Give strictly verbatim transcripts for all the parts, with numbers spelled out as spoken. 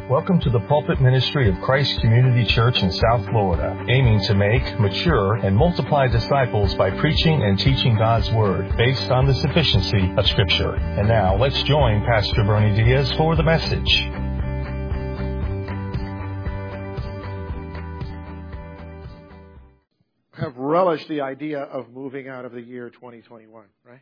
Welcome to the pulpit ministry of Christ Community Church in South Florida, aiming to make, mature, and multiply disciples by preaching and teaching God's Word based on the sufficiency of Scripture. And now, let's join Pastor Bernie Diaz for the message. Have relished the idea of moving out of the year twenty twenty-one, right?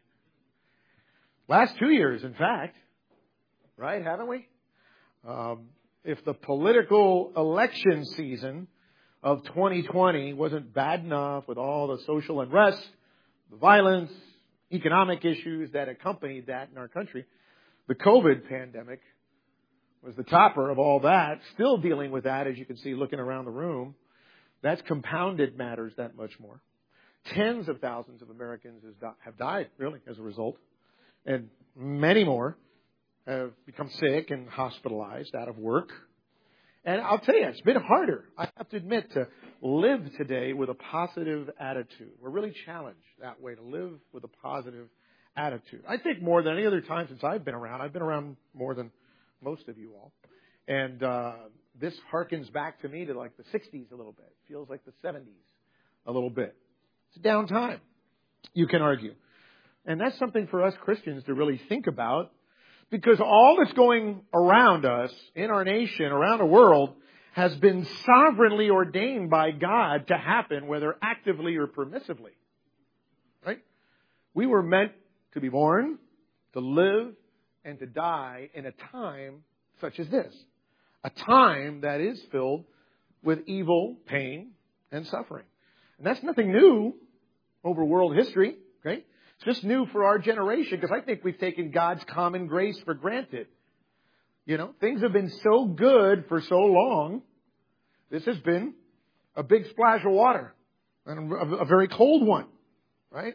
Last two years, in fact, right, haven't we? Um, if the political election season of twenty twenty wasn't bad enough with all the social unrest, the violence, economic issues that accompanied that in our country, the COVID pandemic was the topper of all that, still dealing with that, as you can see looking around the room. That's compounded matters that much more. Tens of thousands of Americans have died, really, as a result. And many more have become sick and hospitalized, out of work. And I'll tell you, it's been harder, I have to admit, to live today with a positive attitude. We're really challenged that way, to live with a positive attitude. I think more than any other time since I've been around. I've been around more than most of you all. And uh, this harkens back to me to like the sixties a little bit. Feels like the seventies a little bit. It's a down time, you can argue. And that's something for us Christians to really think about, because all that's going around us, in our nation, around the world, has been sovereignly ordained by God to happen, whether actively or permissively. Right? We were meant to be born, to live, and to die in a time such as this. A time that is filled with evil, pain, and suffering. And that's nothing new over world history, okay? It's just new for our generation, because I think we've taken God's common grace for granted. You know, things have been so good for so long. This has been a big splash of water, and a, a very cold one, right?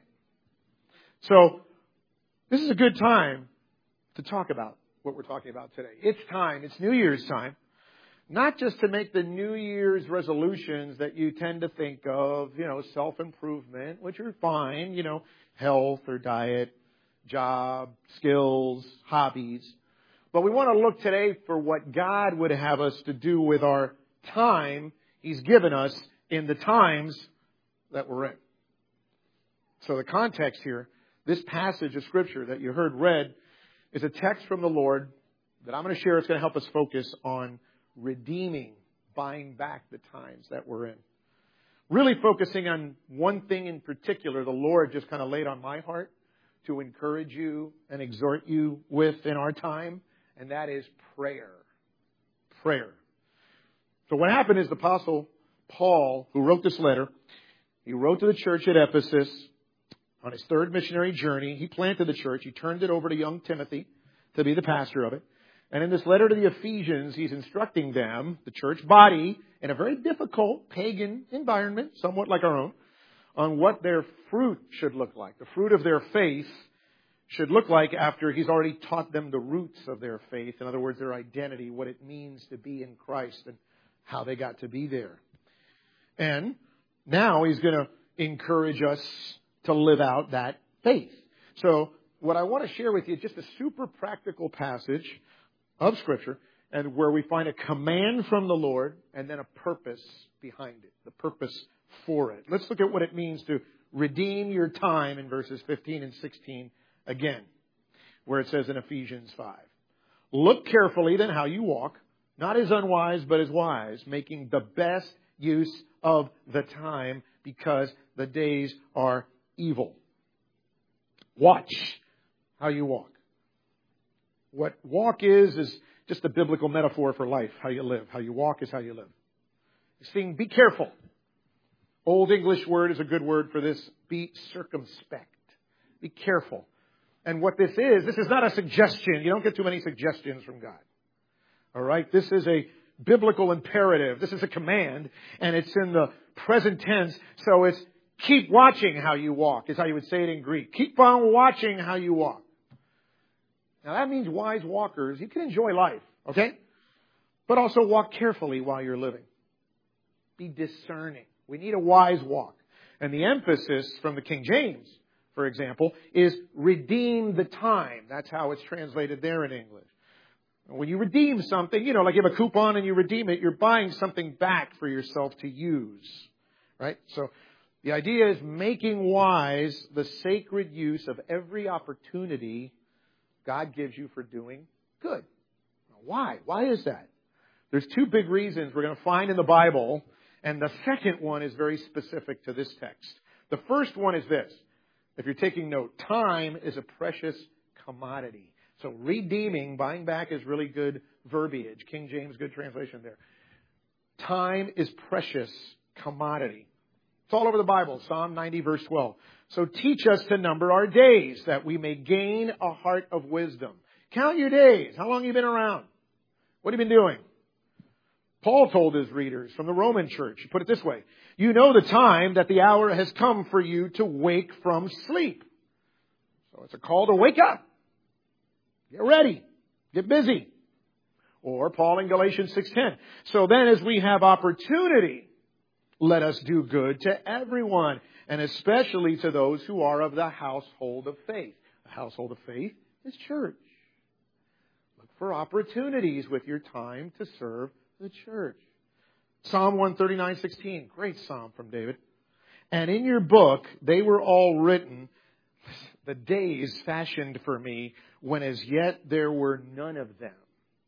So, this is a good time to talk about what we're talking about today. It's time. It's New Year's time. Not just to make the New Year's resolutions that you tend to think of, you know, self-improvement, which are fine, you know, health or diet, job, skills, hobbies. But we want to look today for what God would have us to do with our time He's given us in the times that we're in. So the context here, this passage of Scripture that you heard read, is a text from the Lord that I'm going to share. It's going to help us focus on redeeming, buying back the times that we're in. Really focusing on one thing in particular the Lord just kind of laid on my heart to encourage you and exhort you with in our time, and that is prayer. Prayer. So what happened is the Apostle Paul, who wrote this letter, he wrote to the church at Ephesus on his third missionary journey. He planted the church. He turned it over to young Timothy to be the pastor of it. And in this letter to the Ephesians, he's instructing them, the church body, in a very difficult pagan environment, somewhat like our own, on what their fruit should look like. The fruit of their faith should look like after he's already taught them the roots of their faith. In other words, their identity, what it means to be in Christ, and how they got to be there. And now he's going to encourage us to live out that faith. So what I want to share with you is just a super practical passage of Scripture, and where we find a command from the Lord and then a purpose behind it, the purpose for it. Let's look at what it means to redeem your time in verses fifteen and sixteen again, where it says in Ephesians five. Look carefully then how you walk, not as unwise but as wise, making the best use of the time, because the days are evil. Watch how you walk. What walk is, is just a biblical metaphor for life, how you live. How you walk is how you live. It's saying, be careful. Old English word is a good word for this. Be circumspect. Be careful. And what this is, this is not a suggestion. You don't get too many suggestions from God. All right? This is a biblical imperative. This is a command, and it's in the present tense. So it's keep watching how you walk, is how you would say it in Greek. Keep on watching how you walk. Now that means wise walkers, you can enjoy life, okay? But also walk carefully while you're living. Be discerning. We need a wise walk. And the emphasis from the King James, for example, is redeem the time. That's how it's translated there in English. When you redeem something, you know, like you have a coupon and you redeem it, you're buying something back for yourself to use. Right? So the idea is making wise the sacred use of every opportunity God gives you for doing good. Why? Why is that? There's two big reasons we're going to find in the Bible, and the second one is very specific to this text. The first one is this. If you're taking note, time is a precious commodity. So redeeming, buying back is really good verbiage. King James, good translation there. Time is precious commodity. It's all over the Bible. Psalm ninety, verse twelve. So teach us to number our days, that we may gain a heart of wisdom. Count your days. How long have you been around? What have you been doing? Paul told his readers from the Roman church, he put it this way, you know the time that the hour has come for you to wake from sleep. So it's a call to wake up. Get ready. Get busy. Or Paul in Galatians six ten. So then as we have opportunity, let us do good to everyone, and especially to those who are of the household of faith. The household of faith is church. Look for opportunities with your time to serve the church. Psalm one thirty-nine sixteen. Great psalm from David. And in your book, they were all written, the days fashioned for me, when as yet there were none of them.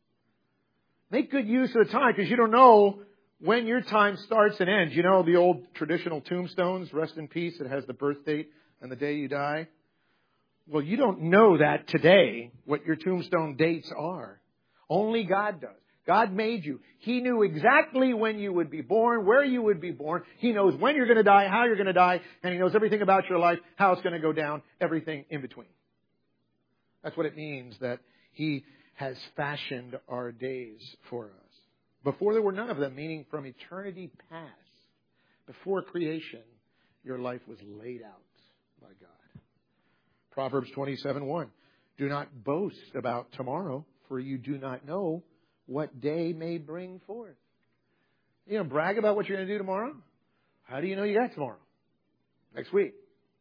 Make good use of the time, because you don't know when your time starts and ends. You know the old traditional tombstones, rest in peace, it has the birth date and the day you die. Well, you don't know that today, what your tombstone dates are. Only God does. God made you. He knew exactly when you would be born, where you would be born. He knows when you're going to die, how you're going to die, and He knows everything about your life, how it's going to go down, everything in between. That's what it means that He has fashioned our days for us. Before there were none of them, meaning from eternity past, before creation, your life was laid out by God. Proverbs twenty-seven one. Do not boast about tomorrow, for you do not know what day may bring forth. You know, brag about what you're going to do tomorrow. How do you know you got tomorrow? Next week.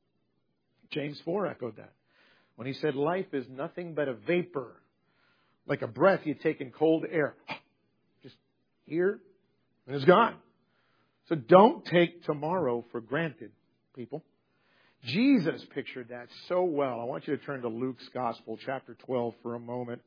James four echoed that. When he said life is nothing but a vapor, like a breath you take in cold air. Just here and it's gone. So don't take tomorrow for granted, people. Jesus pictured that so well. I want you to turn to Luke's Gospel, chapter twelve, for a moment.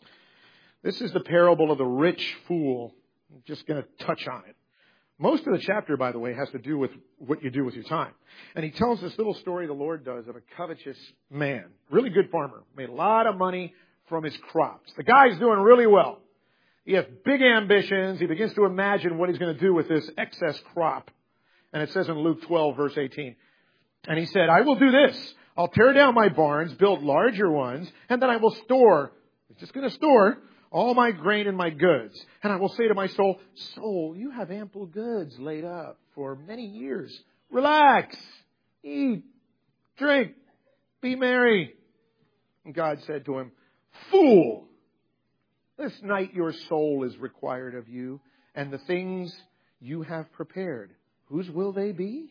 This is the parable of the rich fool. I'm just going to touch on it. Most of the chapter, by the way, has to do with what you do with your time. And he tells this little story the Lord does of a covetous man. Really good farmer. Made a lot of money from his crops. The guy's doing really well. He has big ambitions. He begins to imagine what he's going to do with this excess crop. And it says in Luke twelve, verse eighteen, and he said, I will do this. I'll tear down my barns, build larger ones, and then I will store, he's just going to store all my grain and my goods. And I will say to my soul, soul, you have ample goods laid up for many years. Relax, eat, drink, be merry. And God said to him, fool, this night your soul is required of you, and the things you have prepared, whose will they be?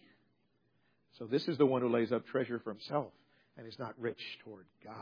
So this is the one who lays up treasure for himself and is not rich toward God.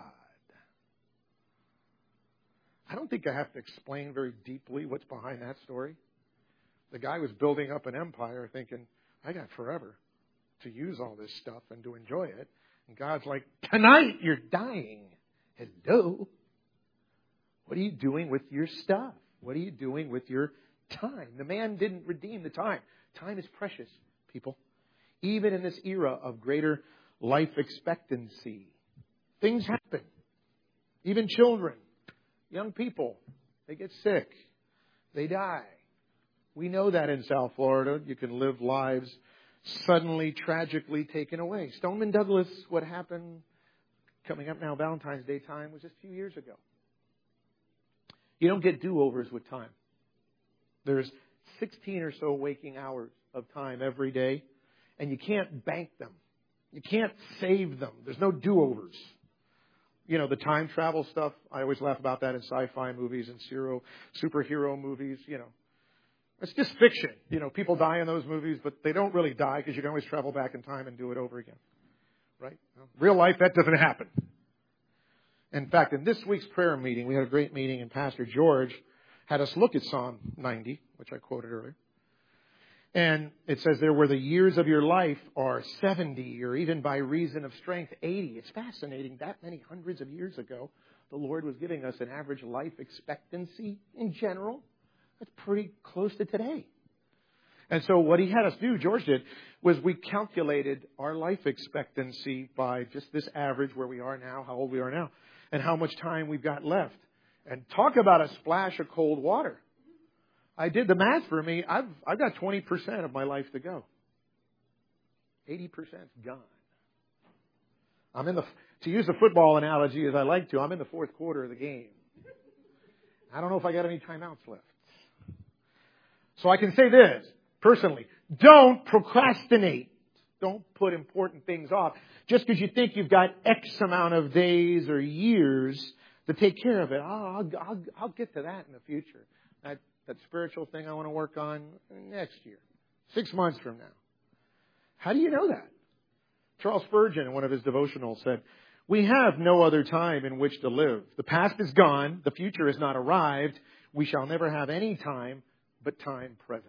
I don't think I have to explain very deeply what's behind that story. The guy was building up an empire thinking, I got forever to use all this stuff and to enjoy it. And God's like, tonight you're dying. Hello. What are you doing with your stuff? What are you doing with your time? The man didn't redeem the time. Time is precious, people. Even in this era of greater life expectancy, things happen. Even children. Young people, they get sick. They die. We know that in South Florida. You can live lives suddenly, tragically taken away. Stoneman Douglas, what happened coming up now, Valentine's Day time, was just a few years ago. You don't get do-overs with time. There's sixteen or so waking hours of time every day, and you can't bank them. You can't save them. There's no do-overs. You know, the time travel stuff, I always laugh about that in sci-fi movies and zero superhero movies, you know. It's just fiction. You know, people die in those movies, but they don't really die because you can always travel back in time and do it over again. Right? Real life, that doesn't happen. In fact, in this week's prayer meeting, we had a great meeting, and Pastor George had us look at Psalm ninety, which I quoted earlier. And it says there, where the years of your life are seventy, or even by reason of strength, eighty. It's fascinating. That many hundreds of years ago, the Lord was giving us an average life expectancy in general. That's pretty close to today. And so what he had us do, George did, was we calculated our life expectancy by just this average, where we are now, how old we are now, and how much time we've got left. And talk about a splash of cold water. I did the math for me. I've I've got twenty percent of my life to go. eighty percent gone. I'm in the, to use the football analogy as I like to, I'm in the fourth quarter of the game. I don't know if I got any timeouts left. So I can say this, personally, don't procrastinate. Don't put important things off. Just because you think you've got X amount of days or years to take care of it. Oh, I'll, I'll, I'll get to that in the future. That, that spiritual thing I want to work on next year. Six months from now. How do you know that? Charles Spurgeon, in one of his devotionals, said, we have no other time in which to live. The past is gone. The future has not arrived. We shall never have any time but time present.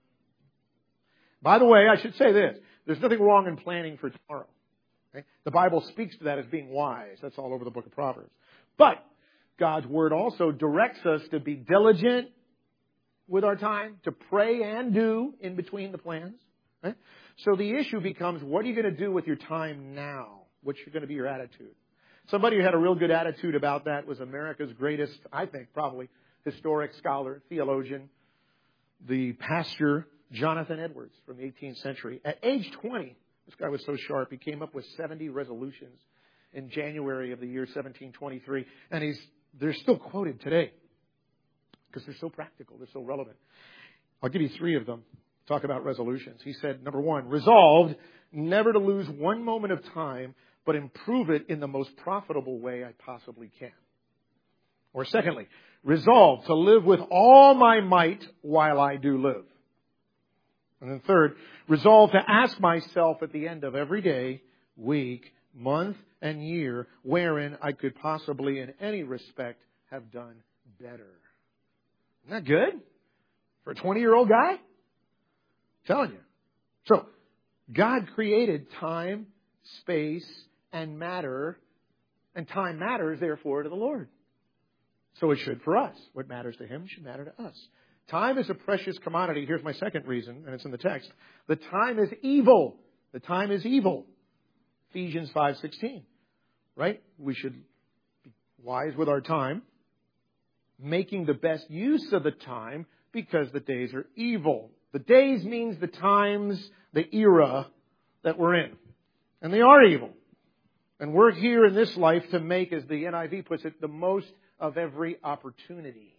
By the way, I should say this. There's nothing wrong in planning for tomorrow. Okay? The Bible speaks to that as being wise. That's all over the book of Proverbs. But God's Word also directs us to be diligent with our time, to pray and do in between the plans. Right? So the issue becomes, what are you going to do with your time now? What's going to be your attitude? Somebody who had a real good attitude about that was America's greatest, I think, probably, historic scholar, theologian, the pastor Jonathan Edwards from the eighteenth century. At age twenty, this guy was so sharp, he came up with seventy resolutions in January of the year seventeen twenty-three. And he's they're still quoted today because they're so practical, they're so relevant. I'll give you three of them. Talk about resolutions. He said, number one, resolved never to lose one moment of time, but improve it in the most profitable way I possibly can. Or secondly, resolved to live with all my might while I do live. And then third, resolved to ask myself at the end of every day, week, month, and year, wherein I could possibly in any respect have done better. Isn't that good? For a twenty-year-old guy? I'm telling you. So, God created time, space, and matter, and time matters, therefore, to the Lord. So it should for us. What matters to Him should matter to us. Time is a precious commodity. Here's my second reason, and it's in the text. The time is evil. The time is evil. Ephesians five sixteen. Right? We should be wise with our time, making the best use of the time because the days are evil. The days means the times, the era that we're in. And they are evil. And we're here in this life to make, as the N I V puts it, the most of every opportunity.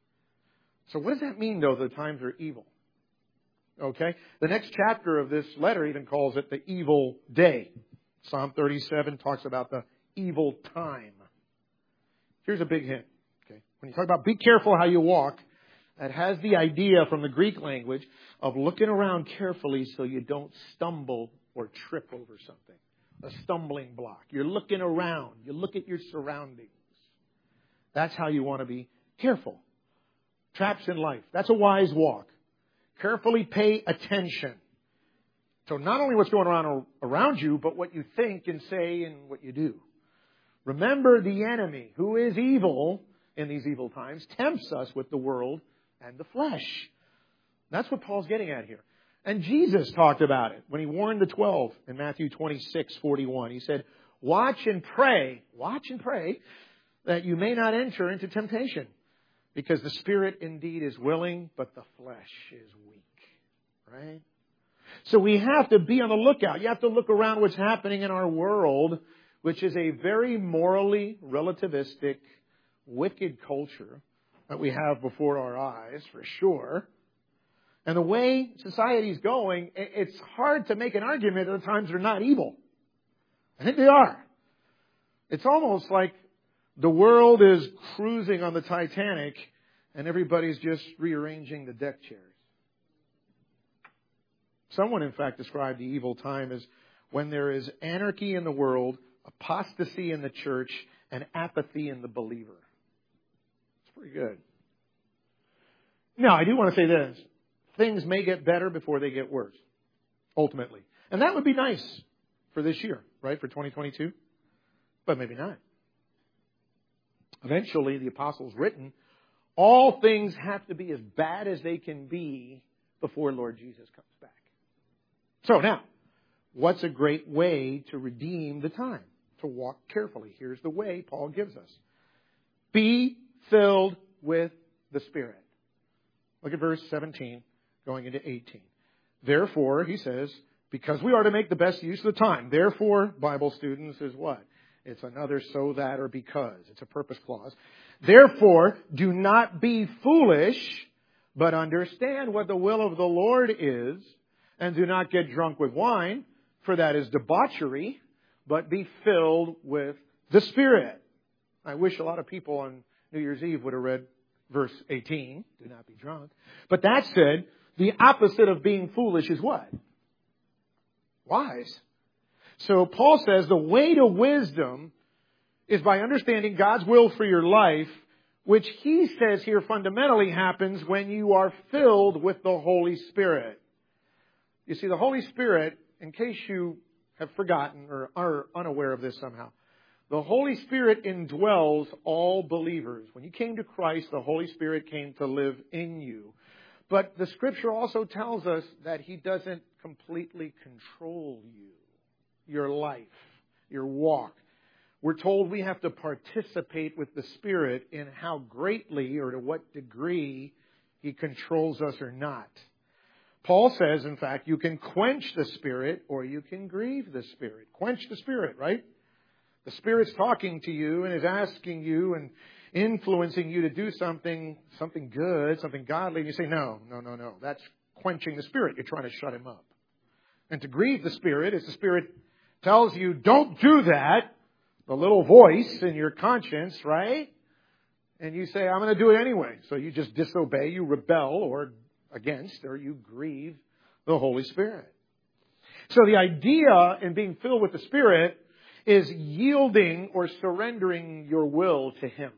So what does that mean, though, the times are evil? Okay? The next chapter of this letter even calls it the evil day. Psalm thirty-seven talks about the evil time. Here's a big hint. Okay? When you talk about be careful how you walk, that has the idea from the Greek language of looking around carefully so you don't stumble or trip over something. A stumbling block. You're looking around. You look at your surroundings. That's how you want to be careful. Traps in life. That's a wise walk. Carefully pay attention. So not only what's going on around you, but what you think and say and what you do. Remember the enemy, who is evil in these evil times, tempts us with the world and the flesh. That's what Paul's getting at here. And Jesus talked about it when He warned the twelve in Matthew twenty-six forty-one. He said, watch and pray, watch and pray that you may not enter into temptation. Because the spirit indeed is willing, but the flesh is weak. Right? So we have to be on the lookout. You have to look around what's happening in our world, which is a very morally relativistic, wicked culture that we have before our eyes, for sure. And the way society is going, it's hard to make an argument that the times are not evil. I think they are. It's almost like the world is cruising on the Titanic and everybody's just rearranging the deck chairs. Someone, in fact, described the evil time as when there is anarchy in the world, apostasy in the church, and apathy in the believer. It's pretty good. Now, I do want to say this. Things may get better before they get worse, ultimately. And that would be nice for this year, right, for twenty twenty-two. But maybe not. Eventually, the apostles written, all things have to be as bad as they can be before Lord Jesus comes back. So now, what's a great way to redeem the time? To walk carefully. Here's the way Paul gives us. Be filled with the Spirit. Look at verse seventeen, going into eighteen. Therefore, he says, because we are to make the best use of the time. Therefore, Bible students, is what? It's another so that or because. It's a purpose clause. Therefore, do not be foolish, but understand what the will of the Lord is, and do not get drunk with wine, for that is debauchery, but be filled with the Spirit. I wish a lot of people on New Year's Eve would have read verse eighteen, do not be drunk. But that said, the opposite of being foolish is what? Wise. So Paul says the way to wisdom is by understanding God's will for your life, which he says here fundamentally happens when you are filled with the Holy Spirit. You see, the Holy Spirit, in case you have forgotten or are unaware of this somehow, the Holy Spirit indwells all believers. When you came to Christ, the Holy Spirit came to live in you. But the Scripture also tells us that He doesn't completely control you, your life, your walk. We're told we have to participate with the Spirit in how greatly or to what degree He controls us or not. Paul says, in fact, you can quench the Spirit or you can grieve the Spirit. Quench the Spirit, right? The Spirit's talking to you and is asking you and influencing you to do something, something good, something godly. And you say, no, no, no, no. That's quenching the Spirit. You're trying to shut Him up. And to grieve the Spirit is the Spirit tells you, don't do that. The little voice in your conscience, right? And you say, I'm going to do it anyway. So you just disobey, you rebel or against, or you grieve the Holy Spirit. So the idea in being filled with the Spirit is yielding or surrendering your will to Him.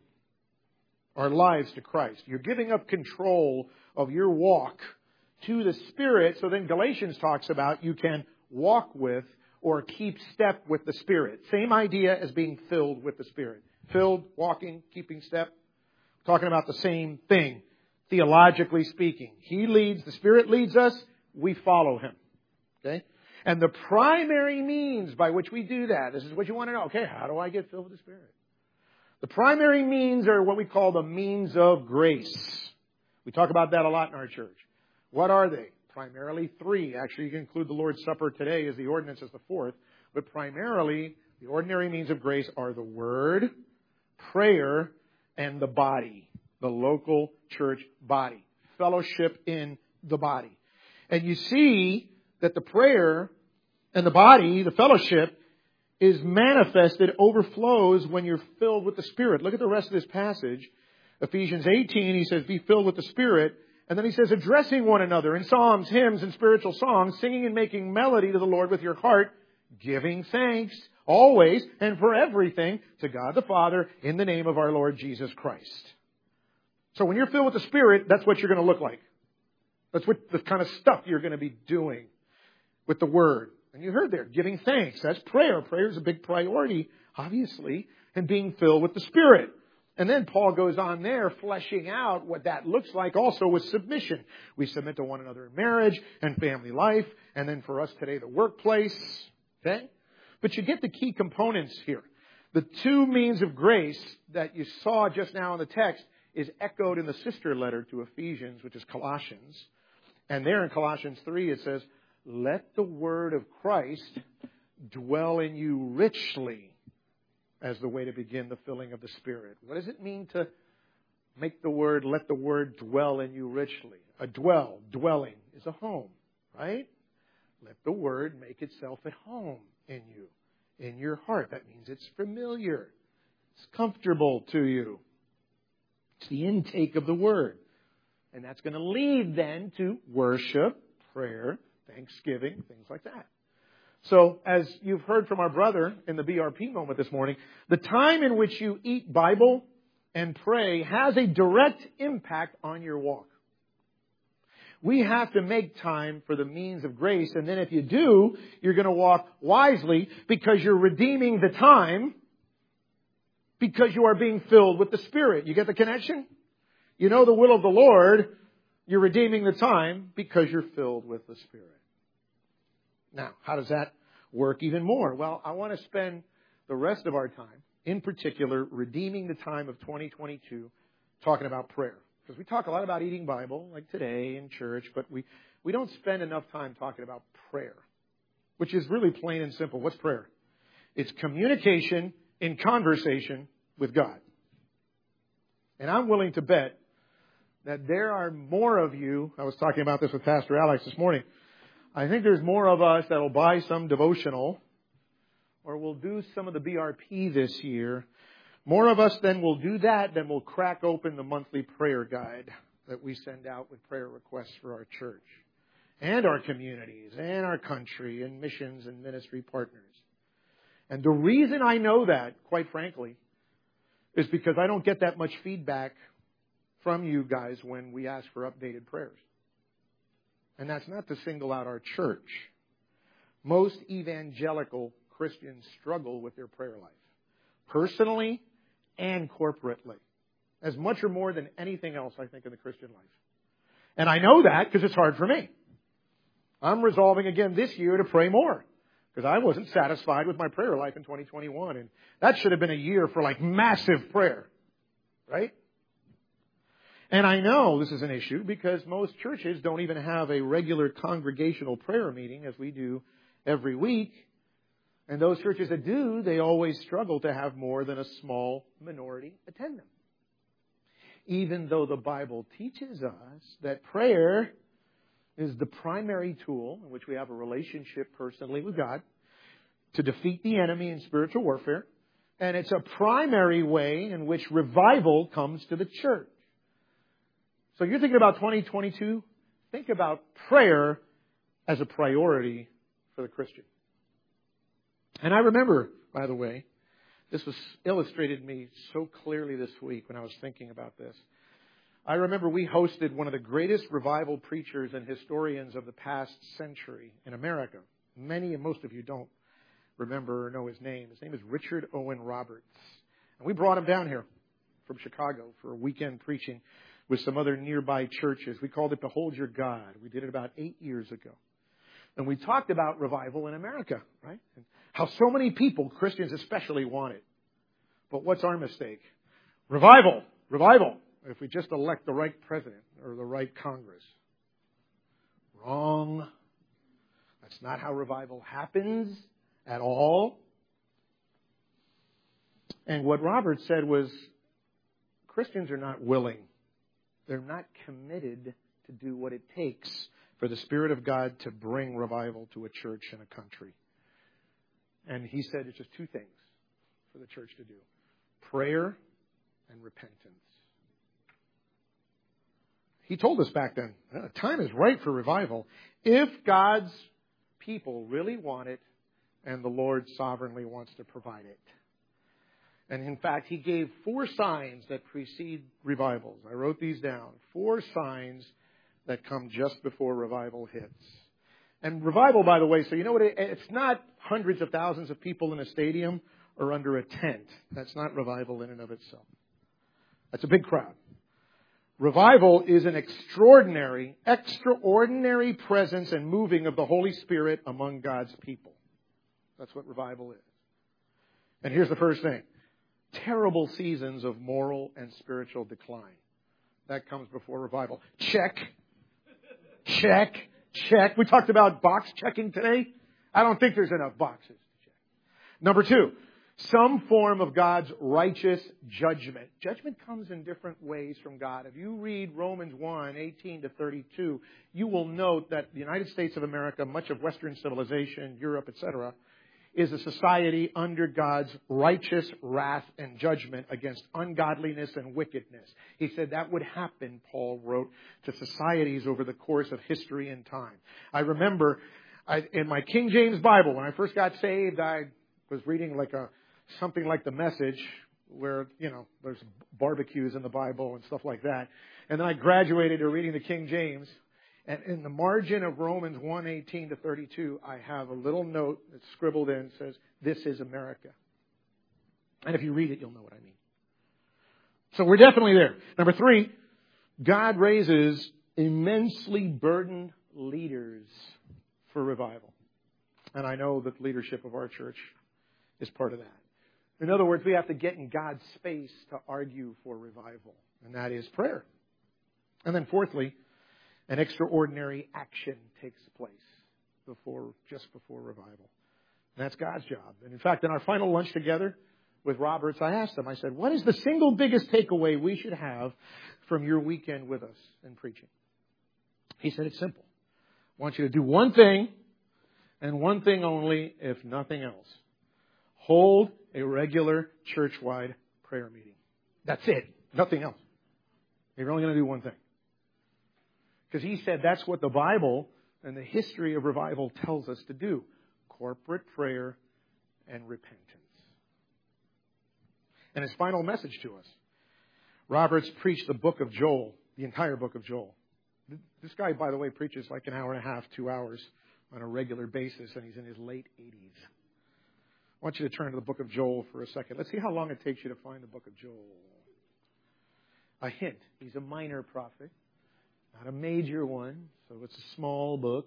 Our lives to Christ. You're giving up control of your walk to the Spirit. So then Galatians talks about you can walk with or keep step with the Spirit. Same idea as being filled with the Spirit. Filled, walking, keeping step. Talking about the same thing, theologically speaking. He leads, the Spirit leads us, we follow Him. Okay? And the primary means by which we do that, this is what you want to know. Okay, how do I get filled with the Spirit? The primary means are what we call the means of grace. We talk about that a lot in our church. What are they? Primarily three. Actually, you can include the Lord's Supper today as the ordinance as the fourth. But primarily, the ordinary means of grace are the Word, prayer, and the body. The local church body. Fellowship in the body. And you see that the prayer and the body, the fellowship, is manifested, overflows when you're filled with the Spirit. Look at the rest of this passage. Ephesians eighteen, he says, be filled with the Spirit. And then he says, addressing one another in psalms, hymns, and spiritual songs, singing and making melody to the Lord with your heart, giving thanks always and for everything to God the Father in the name of our Lord Jesus Christ. So when you're filled with the Spirit, that's what you're going to look like. That's what the kind of stuff you're going to be doing with the Word. And you heard there, giving thanks. That's prayer. Prayer is a big priority, obviously, and being filled with the Spirit. And then Paul goes on there, fleshing out what that looks like also with submission. We submit to one another in marriage and family life. And then for us today, the workplace. Okay? But you get the key components here. The two means of grace that you saw just now in the text is echoed in the sister letter to Ephesians, which is Colossians. And there in Colossians three, it says, let the word of Christ dwell in you richly as the way to begin the filling of the Spirit. What does it mean to make the word, let the word dwell in you richly? A dwell, dwelling is a home, right? Let the word make itself at home in you, in your heart. That means it's familiar. It's comfortable to you. It's the intake of the word. And that's going to lead then to worship, prayer, thanksgiving, things like that. So, as you've heard from our brother in the B R P moment this morning, the time in which you eat Bible and pray has a direct impact on your walk. We have to make time for the means of grace, and then if you do, you're going to walk wisely because you're redeeming the time because you are being filled with the Spirit. You get the connection? You know the will of the Lord. You're redeeming the time because you're filled with the Spirit. Now, how does that work even more? Well, I want to spend the rest of our time, in particular, redeeming the time of twenty twenty-two, talking about prayer. Because we talk a lot about eating Bible, like today in church, but we, we don't spend enough time talking about prayer, which is really plain and simple. What's prayer? It's communication in conversation with God. And I'm willing to bet that there are more of you, I was talking about this with Pastor Alex this morning, I think there's more of us that will buy some devotional or will do some of the B R P this year. More of us then will do that than will crack open the monthly prayer guide that we send out with prayer requests for our church and our communities and our country and missions and ministry partners. And the reason I know that, quite frankly, is because I don't get that much feedback from you guys when we ask for updated prayers. And that's not to single out our church. Most evangelical Christians struggle with their prayer life, personally and corporately, as much or more than anything else, I think, in the Christian life. And I know that because it's hard for me. I'm resolving again this year to pray more because I wasn't satisfied with my prayer life in twenty twenty-one. And that should have been a year for like massive prayer, right? And I know this is an issue because most churches don't even have a regular congregational prayer meeting as we do every week. And those churches that do, they always struggle to have more than a small minority attend them. Even though the Bible teaches us that prayer is the primary tool in which we have a relationship personally with God to defeat the enemy in spiritual warfare. And it's a primary way in which revival comes to the church. So you're thinking about twenty twenty-two, think about prayer as a priority for the Christian. And I remember, by the way, this was illustrated to me so clearly this week when I was thinking about this. I remember we hosted one of the greatest revival preachers and historians of the past century in America. Many and most of you don't remember or know his name. His name is Richard Owen Roberts. And we brought him down here from Chicago for a weekend preaching with some other nearby churches. We called it Behold Your God. We did it about eight years ago. And we talked about revival in America, right? And how so many people, Christians especially, want it. But what's our mistake? Revival. Revival. If we just elect the right president or the right Congress. Wrong. That's not how revival happens at all. And what Robert said was, Christians are not willing. They're not committed to do what it takes for the Spirit of God to bring revival to a church and a country. And he said it's just two things for the church to do. Prayer and repentance. He told us back then, time is right for revival if God's people really want it and the Lord sovereignly wants to provide it. And in fact, he gave four signs that precede revivals. I wrote these down. Four signs that come just before revival hits. And revival, by the way, so you know what? It, it's not hundreds of thousands of people in a stadium or under a tent. That's not revival in and of itself. That's a big crowd. Revival is an extraordinary, extraordinary presence and moving of the Holy Spirit among God's people. That's what revival is. And here's the first thing. Terrible seasons of moral and spiritual decline. That comes before revival. Check. Check. Check. We talked about box checking today. I don't think there's enough boxes to check. Number two, some form of God's righteous judgment. Judgment comes in different ways from God. If you read Romans one, eighteen to thirty-two, you will note that the United States of America, much of Western civilization, Europe, et cetera, is a society under God's righteous wrath and judgment against ungodliness and wickedness. He said that would happen, Paul wrote, to societies over the course of history and time. I remember I, in my King James Bible, when I first got saved, I was reading like a something like the Message, where, you know, there's barbecues in the Bible and stuff like that. And then I graduated to reading the King James. And in the margin of Romans one eighteen to thirty-two, I have a little note that's scribbled in that says, "This is America." And if you read it, you'll know what I mean. So we're definitely there. Number three, God raises immensely burdened leaders for revival. And I know that the leadership of our church is part of that. In other words, we have to get in God's space to argue for revival. And that is prayer. And then fourthly, an extraordinary action takes place before, just before revival. And that's God's job. And in fact, in our final lunch together with Roberts, I asked him, I said, what is the single biggest takeaway we should have from your weekend with us in preaching? He said, it's simple. I want you to do one thing and one thing only, if nothing else. Hold a regular church-wide prayer meeting. That's it. Nothing else. You're only going to do one thing. Because he said that's what the Bible and the history of revival tells us to do. Corporate prayer and repentance. And his final message to us. Roberts preached the book of Joel, the entire book of Joel. This guy, by the way, preaches like an hour and a half, two hours on a regular basis, and he's in his late eighties. I want you to turn to the book of Joel for a second. Let's see how long it takes you to find the book of Joel. A hint, he's a minor prophet, not a major one, so it's a small book.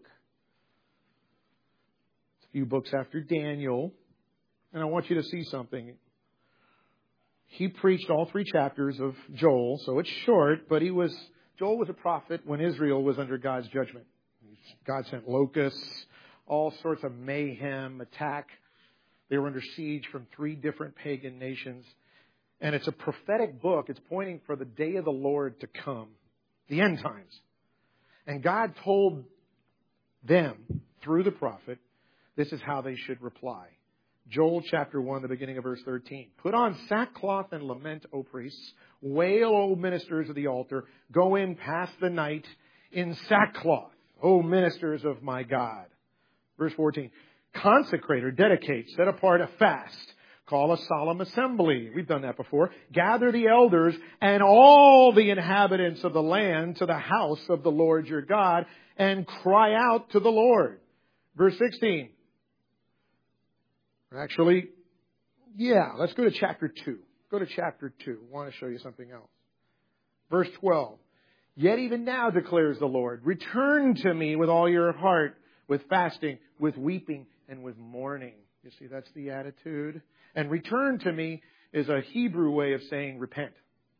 It's a few books after Daniel. And I want you to see something. He preached all three chapters of Joel, so it's short, but he was Joel was a prophet when Israel was under God's judgment. God sent locusts, all sorts of mayhem, attack. They were under siege from three different pagan nations. And it's a prophetic book. It's pointing for the day of the Lord to come, the end times. And God told them, through the prophet, this is how they should reply. Joel chapter one, the beginning of verse thirteen. Put on sackcloth and lament, O priests. Wail, O ministers of the altar. Go in, pass the night in sackcloth, O ministers of my God. Verse fourteen. Consecrate or dedicate, set apart a fast. Call a solemn assembly. We've done that before. Gather the elders and all the inhabitants of the land to the house of the Lord your God and cry out to the Lord. Verse sixteen. Actually, yeah, let's go to chapter two. Go to chapter two. I want to show you something else. Verse twelve. Yet even now declares the Lord, return to me with all your heart, with fasting, with weeping, and with mourning. You see, that's the attitude. And return to me is a Hebrew way of saying repent.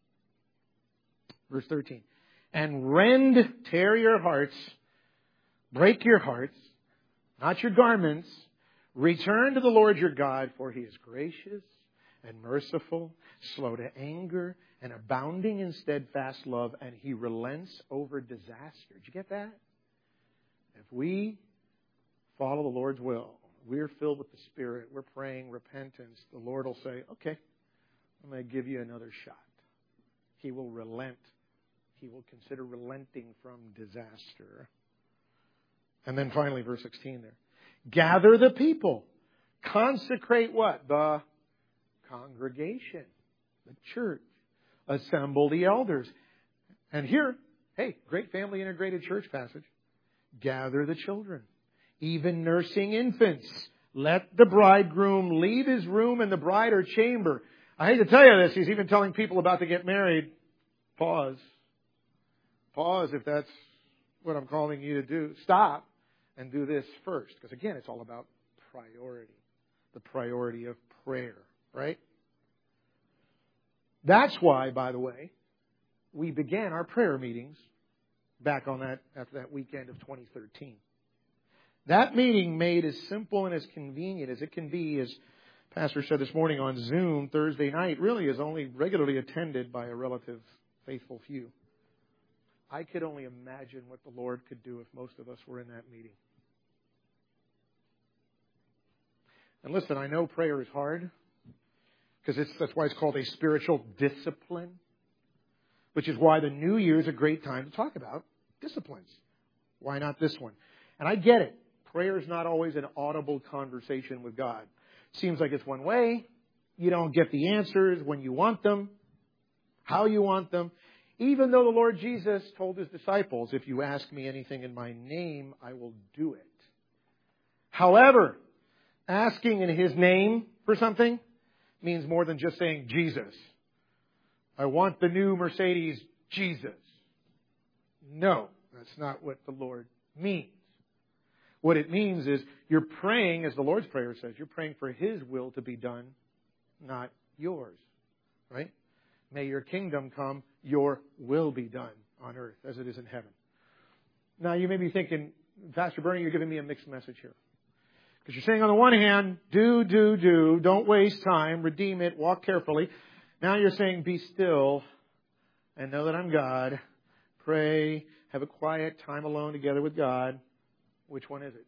Verse thirteen. And rend, tear your hearts, break your hearts, not your garments. Return to the Lord your God, for He is gracious and merciful, slow to anger, and abounding in steadfast love, and He relents over disaster. Did you get that? If we follow the Lord's will, we're filled with the Spirit, we're praying repentance, the Lord will say, okay, I'm going to give you another shot. He will relent. He will consider relenting from disaster. And then finally, verse sixteen there. Gather the people. Consecrate what? The congregation. The church. Assemble the elders. And here, hey, great family integrated church passage. Gather the children. Even nursing infants. Let the bridegroom leave his room in the bride or chamber. I hate to tell you this. He's even telling people about to get married. Pause. Pause if that's what I'm calling you to do. Stop. And do this first. Because again, it's all about priority. The priority of prayer. Right? That's why, by the way, we began our prayer meetings back on that after that weekend of twenty thirteen. That meeting made as simple and as convenient as it can be, as Pastor said this morning on Zoom Thursday night, really is only regularly attended by a relative faithful few. I could only imagine what the Lord could do if most of us were in that meeting. And listen, I know prayer is hard, because it's, that's why it's called a spiritual discipline, which is why the New Year is a great time to talk about disciplines. Why not this one? And I get it. prayer is not always an audible conversation with God. Seems like it's one way. You don't get the answers when you want them, how you want them. Even though the Lord Jesus told His disciples, if you ask me anything in my name, I will do it. However, asking in His name for something means more than just saying Jesus. I want the new Mercedes Jesus. No, that's not what the Lord means. What it means is you're praying, as the Lord's Prayer says, you're praying for His will to be done, not yours. Right? May your kingdom come, your will be done on earth as it is in heaven. Now you may be thinking, Pastor Bernie, you're giving me a mixed message here. Because you're saying on the one hand, do, do, do, don't waste time, redeem it, walk carefully. Now you're saying, be still and know that I'm God. Pray, have a quiet time alone together with God. Which one is it?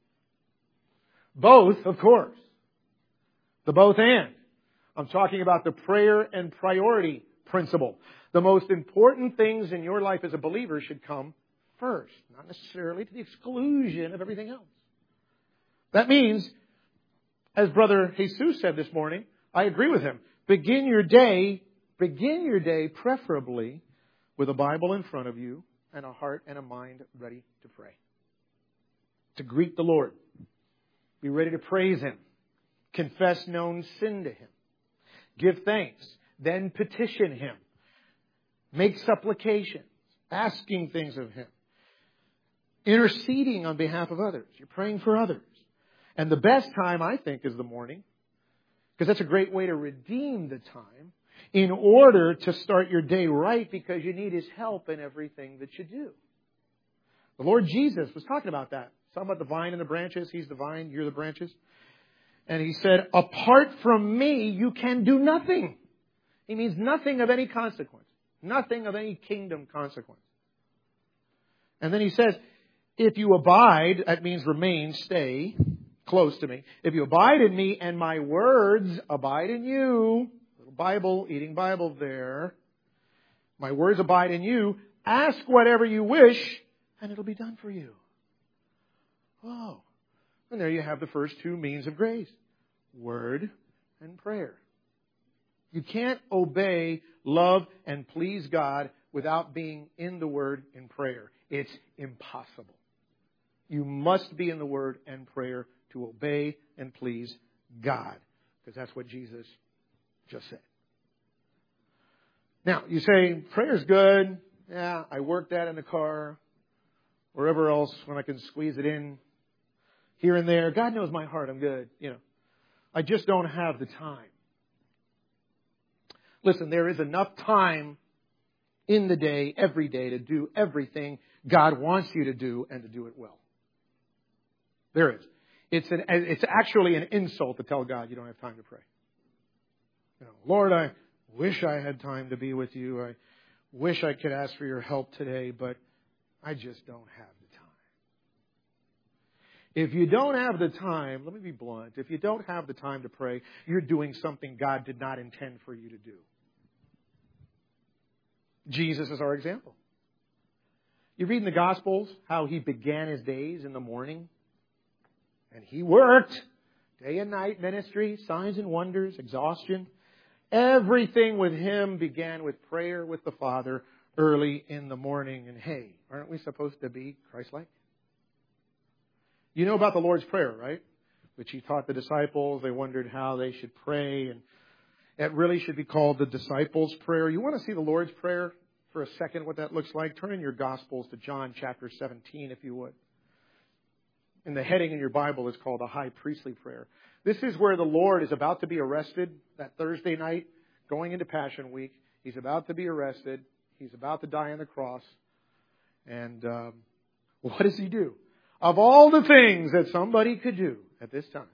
Both, of course. The both and. I'm talking about the prayer and priority principle. The most important things in your life as a believer should come first, not necessarily to the exclusion of everything else. That means, as Brother Jesus said this morning, I agree with him. Begin your day, begin your day preferably with a Bible in front of you and a heart and a mind ready to pray. To greet the Lord. Be ready to praise Him. Confess known sin to Him. Give thanks. Then petition Him. Make supplications. Asking things of Him. Interceding on behalf of others. You're praying for others. And the best time, I think, is the morning. Because that's a great way to redeem the time in order to start your day right, because you need His help in everything that you do. The Lord Jesus was talking about that. Talking about the vine and the branches. He's the vine, you're the branches. And He said, apart from me, you can do nothing. He means nothing of any consequence. Nothing of any kingdom consequence. And then He says, if you abide, that means remain, stay close to me. If you abide in me and my words abide in you, little Bible, eating Bible there. My words abide in you. Ask whatever you wish and it'll be done for you. Oh, and there you have the first two means of grace. Word and prayer. You can't obey, love, and please God without being in the Word in prayer. It's impossible. You must be in the Word and prayer to obey and please God. Because that's what Jesus just said. Now, you say, prayer's good. Yeah, I work that in the car. Wherever else when I can squeeze it in. Here and there. God knows my heart. I'm good. You know, I just don't have the time. Listen, there is enough time in the day, every day, to do everything God wants you to do and to do it well. There is. It's an, it's actually an insult to tell God you don't have time to pray. You know, Lord, I wish I had time to be with you. I wish I could ask for your help today, but I just don't have the time. If you don't have the time, let me be blunt, if you don't have the time to pray, you're doing something God did not intend for you to do. Jesus is our example. You read in the Gospels how He began His days in the morning. And He worked day and night, ministry, signs and wonders, exhaustion. Everything with Him began with prayer with the Father early in the morning. And hey, aren't we supposed to be Christ-like? You know about the Lord's Prayer, right? Which He taught the disciples. They wondered how they should pray. And it really should be called the disciples' prayer. You want to see the Lord's Prayer for a second, what that looks like? Turn in your Gospels to John chapter seventeen, if you would. And the heading in your Bible is called a high priestly prayer. This is where the Lord is about to be arrested that Thursday night, going into Passion Week. He's about to be arrested. He's about to die on the cross. And um, what does He do? Of all the things that somebody could do at this time,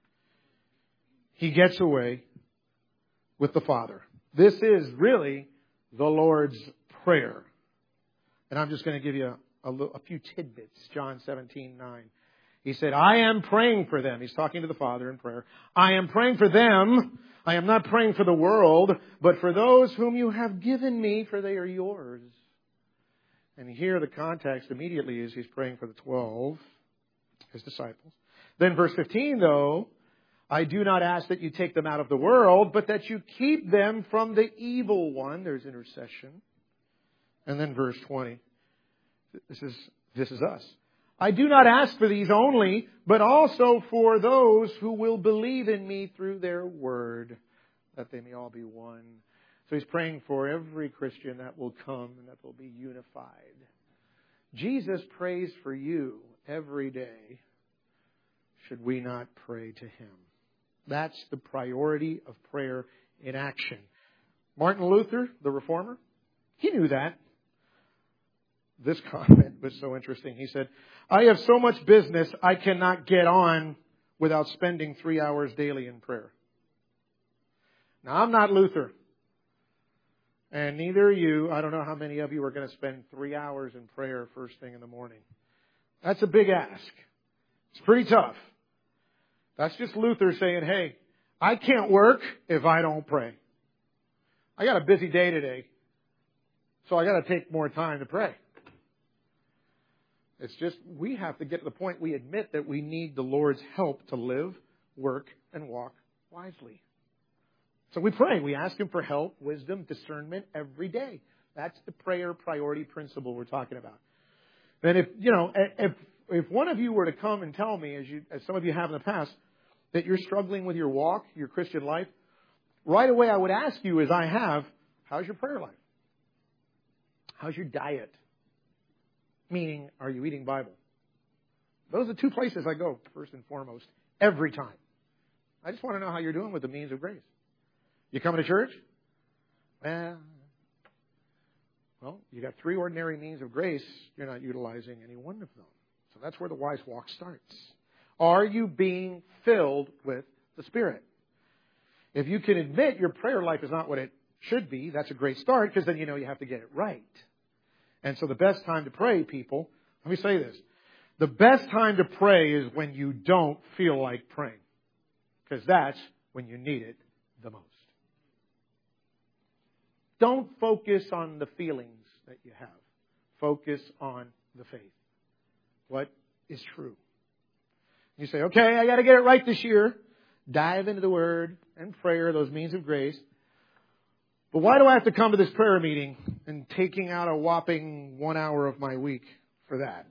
He gets away with the Father. This is really the Lord's Prayer. And I'm just going to give you a, a, a few tidbits. John seventeen nine. He said, I am praying for them. He's talking to the Father in prayer. I am praying for them. I am not praying for the world, but for those whom you have given me, for they are yours. And here the context immediately is He's praying for the twelve. His disciples. Then verse fifteen, though, I do not ask that you take them out of the world, but that you keep them from the evil one. There's intercession. And then verse twenty. This is, this is us. I do not ask for these only, but also for those who will believe in me through their word, that they may all be one. So he's praying for every Christian that will come and that they'll be unified. Jesus prays for you every day. Should we not pray to Him? That's the priority of prayer in action. Martin Luther, the Reformer, he knew that. This comment was so interesting. He said, I have so much business I cannot get on without spending three hours daily in prayer. Now, I'm not Luther. And neither are you. I don't know how many of you are going to spend three hours in prayer first thing in the morning. That's a big ask. It's pretty tough. That's just Luther saying, hey, I can't work if I don't pray. I got a busy day today, so I got to take more time to pray. It's just, we have to get to the point we admit that we need the Lord's help to live, work, and walk wisely. So we pray. We ask Him for help, wisdom, discernment every day. That's the prayer priority principle we're talking about. And if, you know, if, if one of you were to come and tell me, as you, as some of you have in the past, that you're struggling with your walk, your Christian life, right away I would ask you, as I have, how's your prayer life? How's your diet? Meaning, are you eating Bible? Those are two places I go, first and foremost, every time. I just want to know how you're doing with the means of grace. You coming to church? Well, well, you got three ordinary means of grace. You're not utilizing any one of them. So that's where the wise walk starts. Are you being filled with the Spirit? If you can admit your prayer life is not what it should be, that's a great start, because then you know you have to get it right. And so the best time to pray, people, let me say this. The best time to pray is when you don't feel like praying. Because that's when you need it the most. Don't focus on the feelings that you have. Focus on the faith. What is true? You say, okay, I got to get it right this year. Dive into the Word and prayer, those means of grace. But why do I have to come to this prayer meeting and taking out a whopping one hour of my week for that?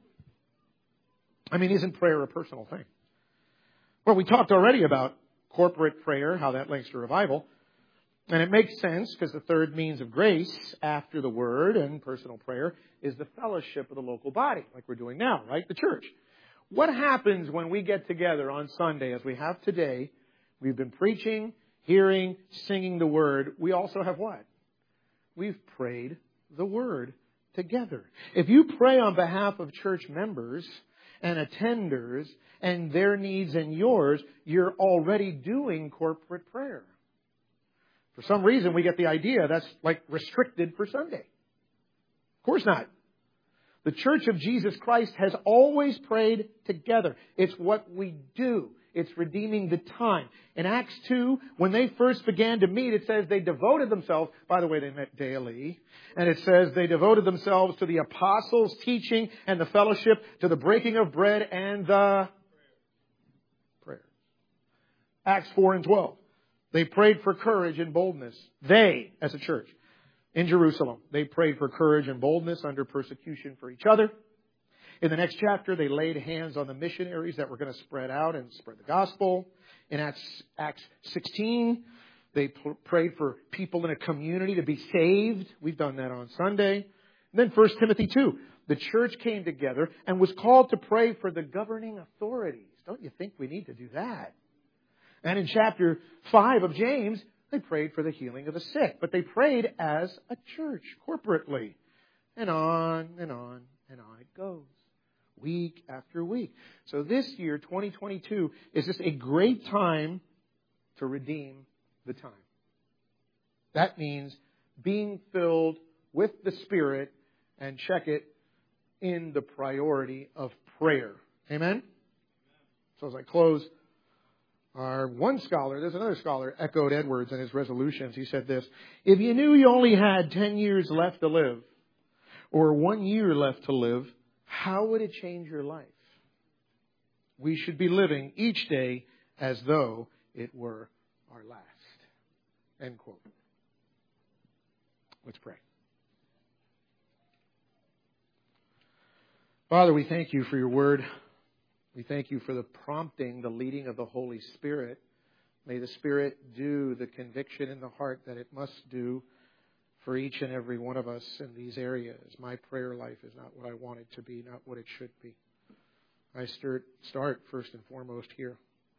I mean, isn't prayer a personal thing? Well, we talked already about corporate prayer, how that links to revival. And it makes sense because the third means of grace after the Word and personal prayer is the fellowship of the local body, like we're doing now, right? The church. What happens when we get together on Sunday, as we have today? We've been preaching, hearing, singing the Word. We also have what? We've prayed the Word together. If you pray on behalf of church members and attenders and their needs and yours, you're already doing corporate prayer. For some reason, we get the idea that's like restricted for Sunday. Of course not. The Church of Jesus Christ has always prayed together. It's what we do. It's redeeming the time. In Acts two, when they first began to meet, it says they devoted themselves. By the way, they met daily. And it says they devoted themselves to the apostles' teaching and the fellowship, to the breaking of bread and the prayer. Acts four and twelve. They prayed for courage and boldness. They, as a church, in Jerusalem, they prayed for courage and boldness under persecution for each other. In the next chapter, they laid hands on the missionaries that were going to spread out and spread the gospel. In Acts, Acts sixteen, they p- prayed for people in a community to be saved. We've done that on Sunday. And then First Timothy two, the church came together and was called to pray for the governing authorities. Don't you think we need to do that? And in chapter five of James, they prayed for the healing of the sick. But they prayed as a church, corporately. And on and on and on it goes. Week after week. So this year, twenty twenty-two, is just a great time to redeem the time. That means being filled with the Spirit, and check it, in the priority of prayer. Amen? So as I close, our one scholar, there's another scholar, echoed Edwards in his resolutions. He said this: if you knew you only had ten years left to live, or one year left to live, how would it change your life? we should be living each day as though it were our last. End quote. Let's pray. Father, we thank you for your word. We thank you for the prompting, the leading of the Holy Spirit. May the Spirit do the conviction in the heart that it must do for each and every one of us in these areas. My prayer life is not what I want it to be, not what it should be. I start, start first and foremost here.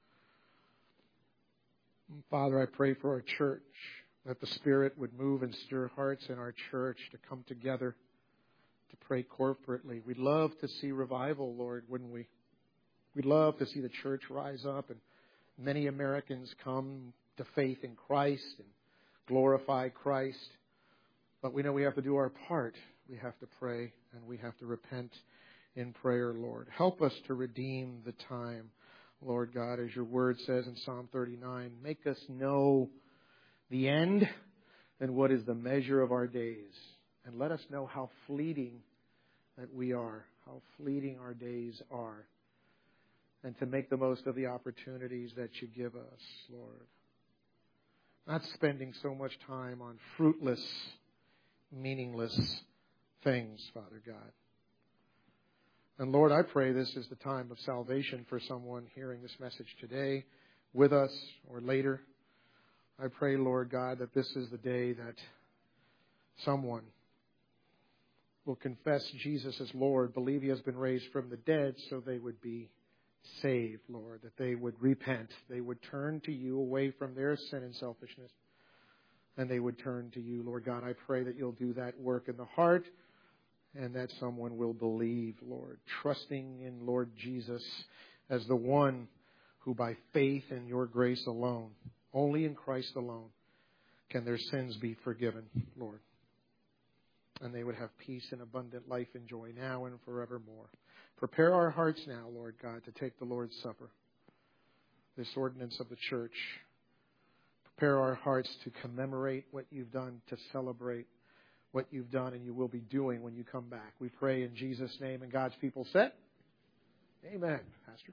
Father, I pray for our church, that the Spirit would move and stir hearts in our church to come together, to pray corporately. We'd love to see revival, Lord, wouldn't we? We'd love to see the church rise up and many Americans come to faith in Christ and glorify Christ. But we know we have to do our part. We have to pray and we have to repent in prayer, Lord. Help us to redeem the time, Lord God, as your word says in Psalm thirty-nine. Make us know the end and what is the measure of our days. And let us know how fleeting that we are, how fleeting our days are. And to make the most of the opportunities that you give us, Lord. Not spending so much time on fruitless, meaningless things, Father God. And Lord, I pray this is the time of salvation for someone hearing this message today, with us or later. I pray, Lord God, that this is the day that someone will confess Jesus as Lord, believe He has been raised from the dead, so they would be saved, Lord, that they would repent. They would turn to you away from their sin and selfishness, and they would turn to you, Lord God. I pray that you'll do that work in the heart and that someone will believe, Lord, trusting in Lord Jesus as the one who by faith in your grace alone, only in Christ alone, can their sins be forgiven, Lord. And they would have peace and abundant life and joy now and forevermore. Prepare our hearts now, Lord God, to take the Lord's Supper, this ordinance of the church. Prepare our hearts to commemorate what you've done, to celebrate what you've done and you will be doing when you come back. We pray in Jesus' name, and God's people said, amen. Pastor.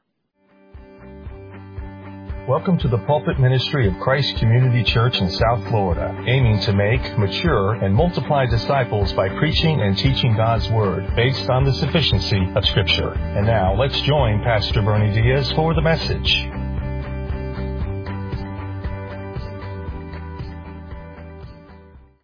Welcome to the pulpit ministry of Christ Community Church in South Florida, aiming to make, mature, and multiply disciples by preaching and teaching God's Word based on the sufficiency of Scripture. And now, let's join Pastor Bernie Diaz for the message.